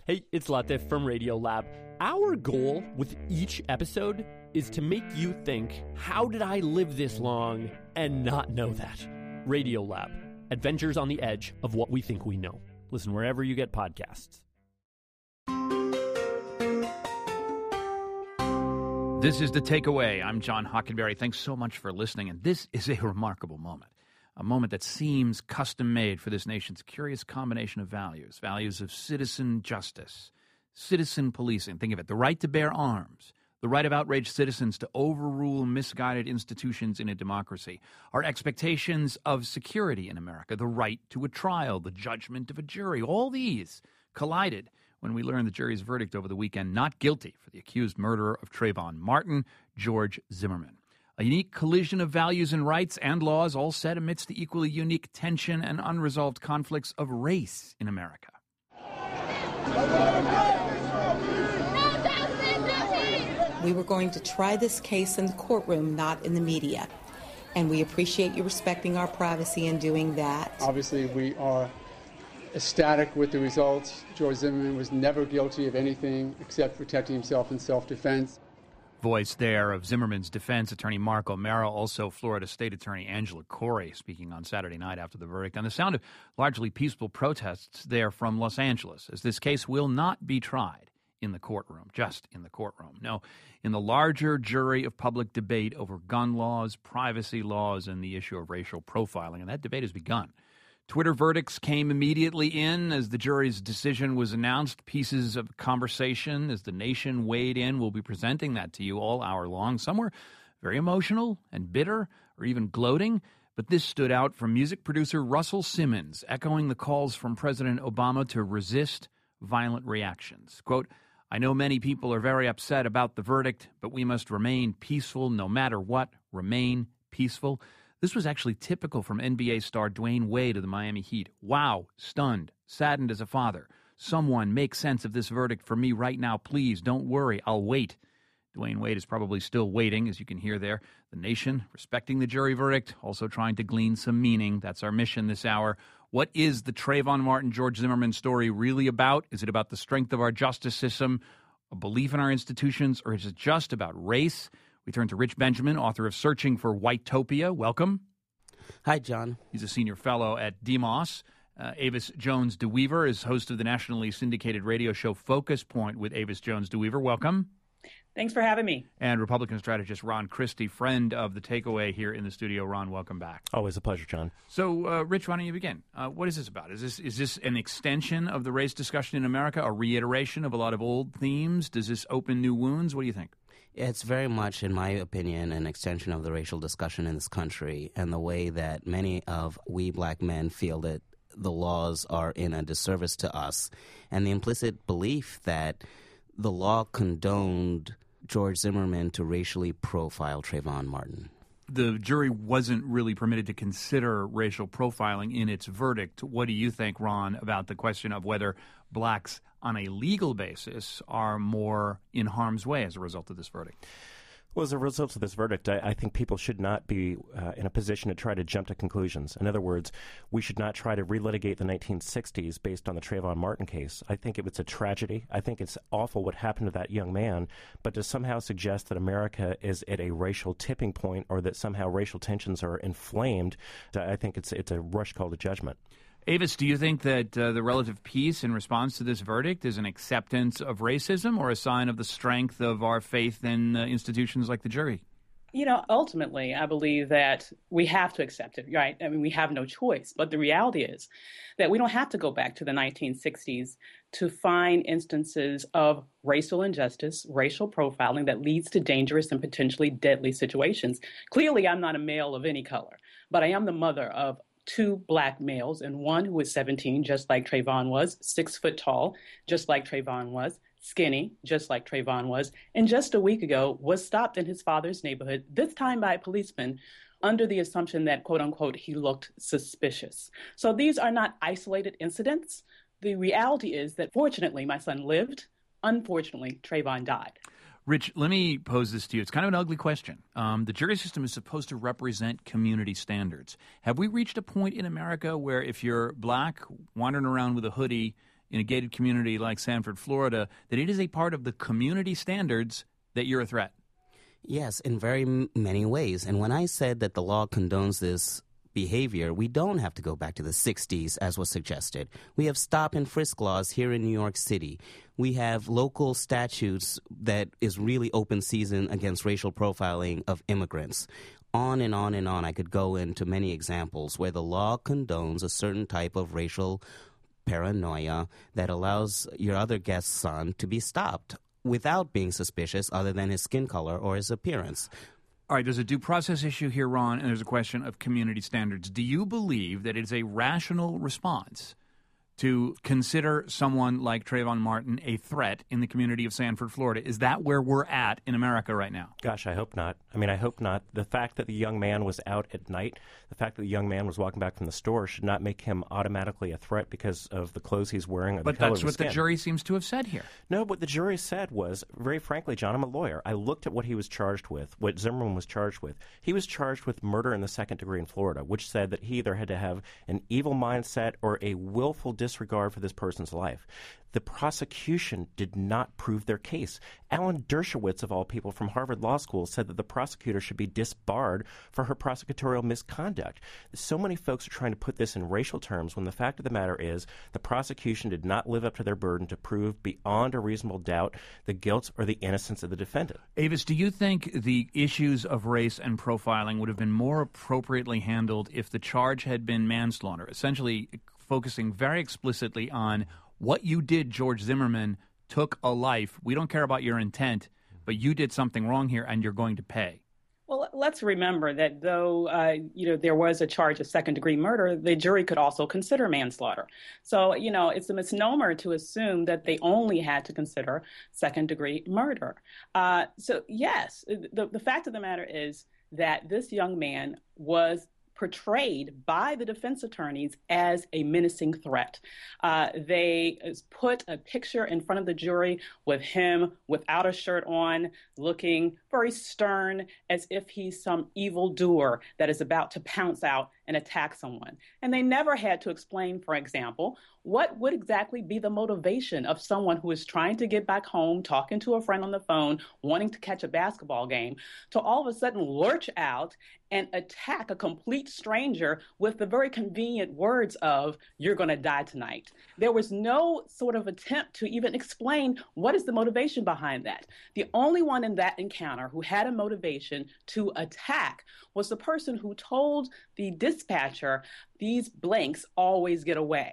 Hey, it's Latif from Radiolab. Our goal with each episode is to make you think, how did I live this long and not know that? Radiolab, adventures on the edge of what we think we know. Listen wherever you get podcasts. This is The Takeaway. I'm John Hockenberry. Thanks so much for listening. And this is a remarkable moment, a moment that seems custom-made for this nation's curious combination of values of citizen justice, citizen policing. Think of it, the right to bear arms, the right of outraged citizens to overrule misguided institutions in a democracy, our expectations of security in America, the right to a trial, the judgment of a jury. All these collided when we learned the jury's verdict over the weekend, not guilty for the accused murderer of Trayvon Martin, George Zimmerman. A unique collision of values and rights and laws, all set amidst the equally unique tension and unresolved conflicts of race in America. We were going to try this case in the courtroom, not in the media. And we appreciate you respecting our privacy in doing that. Obviously, we are ecstatic with the results. George Zimmerman was never guilty of anything except protecting himself in self-defense. Voice there of Zimmerman's defense attorney Mark O'Mara, also Florida State Attorney Angela Corey speaking on Saturday night after the verdict, and the sound of largely peaceful protests there from Los Angeles, as this case will not be tried in the courtroom, just in the courtroom. No, in the larger jury of public debate over gun laws, privacy laws, and the issue of racial profiling, and that debate has begun. Twitter verdicts came immediately in as the jury's decision was announced. Pieces of conversation as the nation weighed in. We'll be presenting that to you all hour long. Some were very emotional and bitter or even gloating, but this stood out from music producer Russell Simmons, echoing the calls from President Obama to resist violent reactions. Quote, "I know many people are very upset about the verdict, but we must remain peaceful no matter what. Remain peaceful." This was actually typical from NBA star Dwayne Wade of the Miami Heat. Wow, stunned, saddened as a father. Someone make sense of this verdict for me right now, please. Don't worry, I'll wait. Dwayne Wade is probably still waiting, as you can hear there. The nation respecting the jury verdict, also trying to glean some meaning. That's our mission this hour. What is the Trayvon Martin, George Zimmerman story really about? Is it about the strength of our justice system, a belief in our institutions, or is it just about race? We turn to Rich Benjamin, author of Searching for Whitetopia. Welcome. Hi, John. He's a senior fellow at DeMoss. Avis Jones DeWeaver is host of the nationally syndicated radio show Focus Point with Avis Jones DeWeaver. Welcome. Thanks for having me. And Republican strategist Ron Christie, friend of The Takeaway here in the studio. Ron, welcome back. Always a pleasure, John. So, Rich, why don't you begin? What is this about? Is this an extension of the race discussion in America, a reiteration of a lot of old themes? Does this open new wounds? What do you think? It's very much, in my opinion, an extension of the racial discussion in this country and the way that many of we black men feel that the laws are in a disservice to us, and the implicit belief that the law condoned George Zimmerman to racially profile Trayvon Martin. The jury wasn't really permitted to consider racial profiling in its verdict. What do you think, Ron, about the question of whether blacks on a legal basis are more in harm's way as a result of this verdict? Well, as a result of this verdict, I think people should not be in a position to try to jump to conclusions. In other words, we should not try to relitigate the 1960s based on the Trayvon Martin case. I think it's a tragedy. I think it's awful what happened to that young man, but to somehow suggest that America is at a racial tipping point or that somehow racial tensions are inflamed, I think it's a rush call to judgment. Avis, do you think that the relative peace in response to this verdict is an acceptance of racism or a sign of the strength of our faith in institutions like the jury? You know, ultimately, I believe that we have to accept it, right? I mean, we have no choice. But the reality is that we don't have to go back to the 1960s to find instances of racial injustice, racial profiling that leads to dangerous and potentially deadly situations. Clearly, I'm not a male of any color, but I am the mother of two black males and one who was 17, just like Trayvon was, 6 foot tall, just like Trayvon was, skinny, just like Trayvon was, and just a week ago was stopped in his father's neighborhood, this time by a policeman, under the assumption that, quote unquote, he looked suspicious. So these are not isolated incidents. The reality is that fortunately my son lived. Unfortunately, Trayvon died. Rich, let me pose this to you. It's kind of an ugly question. The jury system is supposed to represent community standards. Have we reached a point in America where if you're black, wandering around with a hoodie, in a gated community like Sanford, Florida, that it is a part of the community standards that you're a threat. Yes, in very many ways. And when I said that the law condones this behavior, we don't have to go back to the 60s, as was suggested. We have stop and frisk laws here in New York City. We have local statutes that is really open season against racial profiling of immigrants. On and on and on. I could go into many examples where the law condones a certain type of racial paranoia that allows your other guest's son to be stopped without being suspicious other than his skin color or his appearance. All right, there's a due process issue here, Ron, and there's a question of community standards. Do you believe that it is a rational response to consider someone like Trayvon Martin a threat in the community of Sanford, Florida? Is that where we're at in America right now? Gosh, I hope not. I hope not. The fact that the young man was out at night, the fact that the young man was walking back from the store should not make him automatically a threat because of the clothes he's wearing or the color of his skin. But that's what the jury seems to have said here. No, what the jury said was, very frankly, John, I'm a lawyer. I looked at what he was charged with, what Zimmerman was charged with. He was charged with murder in the second degree in Florida, which said that he either had to have an evil mindset or a willful disregard for this person's life. The prosecution did not prove their case. Alan Dershowitz, of all people, from Harvard Law School, said that the prosecutor should be disbarred for her prosecutorial misconduct. So many folks are trying to put this in racial terms when the fact of the matter is the prosecution did not live up to their burden to prove beyond a reasonable doubt the guilt or the innocence of the defendant. Avis, do you think the issues of race and profiling would have been more appropriately handled if the charge had been manslaughter, essentially focusing very explicitly on what you did, George Zimmerman, took a life. We don't care about your intent, but you did something wrong here and you're going to pay. Well, let's remember that though, there was a charge of second-degree murder, the jury could also consider manslaughter. So, it's a misnomer to assume that they only had to consider second-degree murder. So, yes, the fact of the matter is that this young man was portrayed by the defense attorneys as a menacing threat. They put a picture in front of the jury with him without a shirt on, looking very stern, as if he's some evildoer that is about to pounce out and attack someone. And they never had to explain, for example, what would exactly be the motivation of someone who is trying to get back home, talking to a friend on the phone, wanting to catch a basketball game, to all of a sudden lurch out and attack a complete stranger with the very convenient words of, "You're going to die tonight." There was no sort of attempt to even explain what is the motivation behind that. The only one in that encounter who had a motivation to attack was the person who told the dispatcher, "These blanks always get away."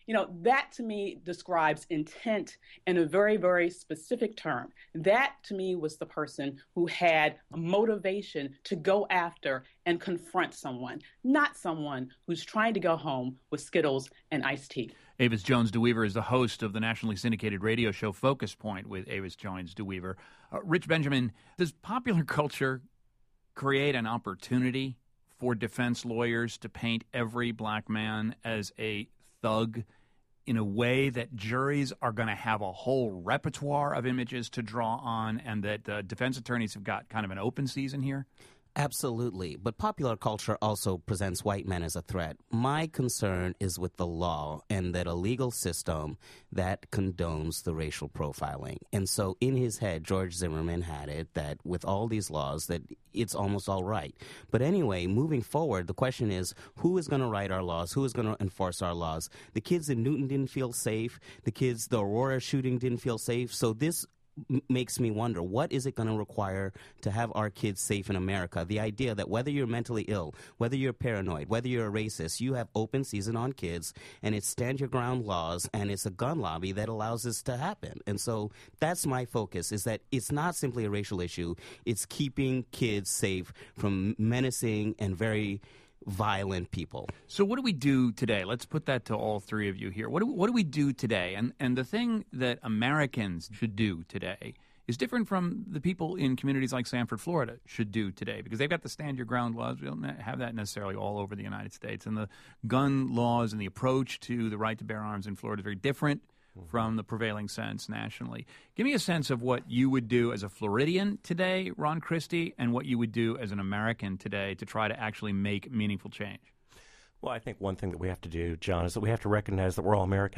That to me describes intent in a very, very specific term. That to me was the person who had a motivation to go after and confront someone, not someone who's trying to go home with Skittles and iced tea. Avis Jones-DeWeever is the host of the nationally syndicated radio show Focus Point with Avis Jones-DeWeever. Rich Benjamin, does popular culture create an opportunity for defense lawyers to paint every black man as a thug in a way that juries are going to have a whole repertoire of images to draw on, and that defense attorneys have got kind of an open season here? Absolutely. But popular culture also presents white men as a threat. My concern is with the law and that a legal system that condones the racial profiling. And so in his head, George Zimmerman had it that with all these laws that it's almost all right. But anyway, moving forward, the question is, who is going to write our laws? Who is going to enforce our laws? The kids in Newton didn't feel safe. The Aurora shooting didn't feel safe. So this makes me wonder, what is it going to require to have our kids safe in America? The idea that whether you're mentally ill, whether you're paranoid, whether you're a racist, you have open season on kids, and it's stand your ground laws, and it's a gun lobby that allows this to happen. And so that's my focus, is that it's not simply a racial issue. It's keeping kids safe from menacing and very violent people. So what do we do today? Let's put that to all three of you here. What do we do today? And the thing that Americans should do today is different from the people in communities like Sanford, Florida should do today, because they've got the stand your ground laws. We don't have that necessarily all over the United States. And the gun laws and the approach to the right to bear arms in Florida is very different from the prevailing sense nationally. Give me a sense of what you would do as a Floridian today, Ron Christie, and what you would do as an American today to try to actually make meaningful change. Well, I think one thing that we have to do, John, is that we have to recognize that we're all Americans.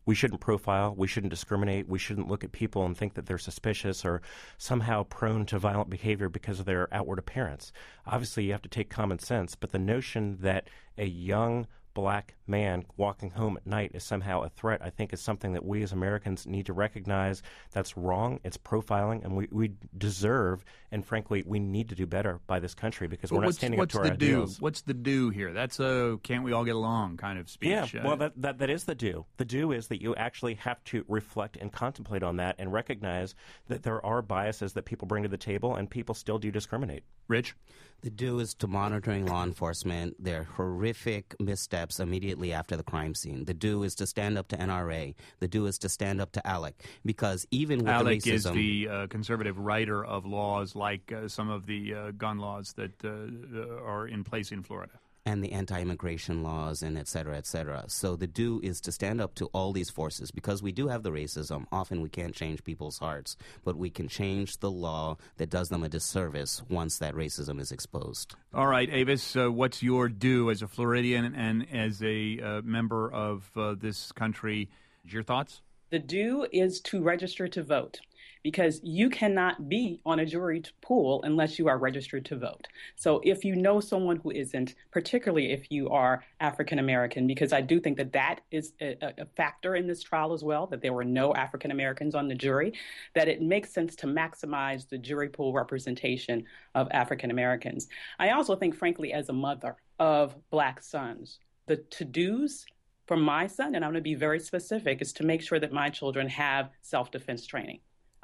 We shouldn't profile. We shouldn't discriminate. We shouldn't look at people and think that they're suspicious or somehow prone to violent behavior because of their outward appearance. Obviously, you have to take common sense, but the notion that a young black man walking home at night is somehow a threat, I think, is something that we as Americans need to recognize. That's wrong. It's profiling, and we deserve, and frankly, we need to do better by this country because we're not standing up to our ideals. What's the do here? That's a can't we all get along kind of speech. Yeah, well, that is the do. The do is that you actually have to reflect and contemplate on that and recognize that there are biases that people bring to the table, and people still do discriminate. Rich? The do is to monitoring law enforcement, their horrific missteps immediately after the crime scene. The do is to stand up to NRA. The do is to stand up to ALEC. Because even with ALEC the racism... is the conservative writer of laws like some of the gun laws that are in place in Florida. And the anti-immigration laws and et cetera, et cetera. So the do is to stand up to all these forces. Because we do have the racism, often we can't change people's hearts, but we can change the law that does them a disservice once that racism is exposed. All right, Avis, what's your do as a Floridian and as a member of this country? Your thoughts? The do is to register to vote, because you cannot be on a jury pool unless you are registered to vote. So if you know someone who isn't, particularly if you are African American, because I do think that that is a factor in this trial as well, that there were no African Americans on the jury, that it makes sense to maximize the jury pool representation of African Americans. I also think, frankly, as a mother of Black sons, the to-dos for my son, and I'm going to be very specific, is to make sure that my children have self-defense training.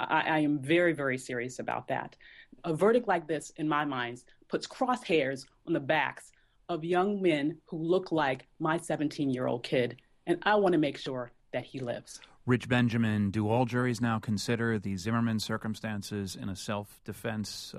I am very, very serious about that. A verdict like this, in my mind, puts crosshairs on the backs of young men who look like my 17-year-old kid, and I want to make sure that he lives. Rich Benjamin, do all juries now consider the Zimmerman circumstances in a self-defense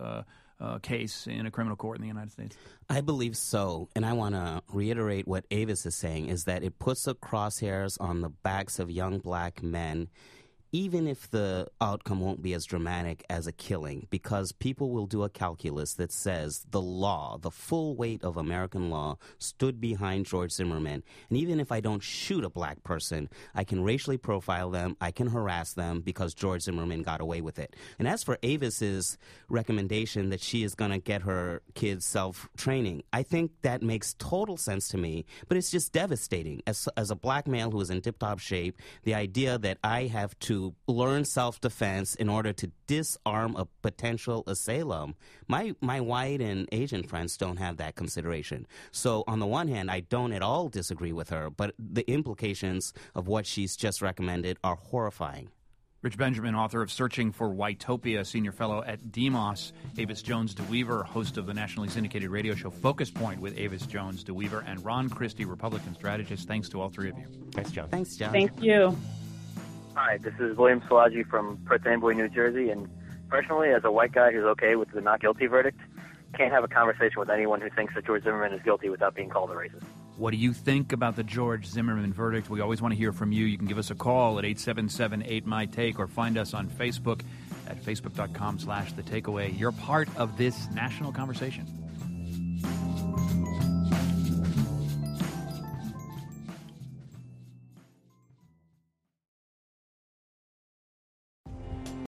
case in a criminal court in the United States? I believe so, and I want to reiterate what Avis is saying, is that it puts the crosshairs on the backs of young black men, even if the outcome won't be as dramatic as a killing, because people will do a calculus that says the law, the full weight of American law, stood behind George Zimmerman. And even if I don't shoot a black person, I can racially profile them, I can harass them because George Zimmerman got away with it. And as for Avis's recommendation that she is going to get her kids self-training, I think that makes total sense to me, but it's just devastating. As a black male who is in tip-top shape, the idea that I have to learn self-defense in order to disarm a potential assailant. My white and Asian friends don't have that consideration. So on the one hand, I don't at all disagree with her, but the implications of what she's just recommended are horrifying. Rich Benjamin, author of Searching for Whitopia, senior fellow at Demos. Avis Jones DeWeaver, host of the nationally syndicated radio show Focus Point with Avis Jones DeWeaver, and Ron Christie, Republican strategist. Thanks to all three of you. Thanks, John. Thanks, John. Thank you. Hi, this is William Szilagyi from Perth Amboy, New Jersey, and personally, as a white guy who's okay with the not guilty verdict, can't have a conversation with anyone who thinks that George Zimmerman is guilty without being called a racist. What do you think about the George Zimmerman verdict? We always want to hear from you. You can give us a call at 877-8MY-TAKE or find us on Facebook at facebook.com/thetakeaway. You're part of this national conversation.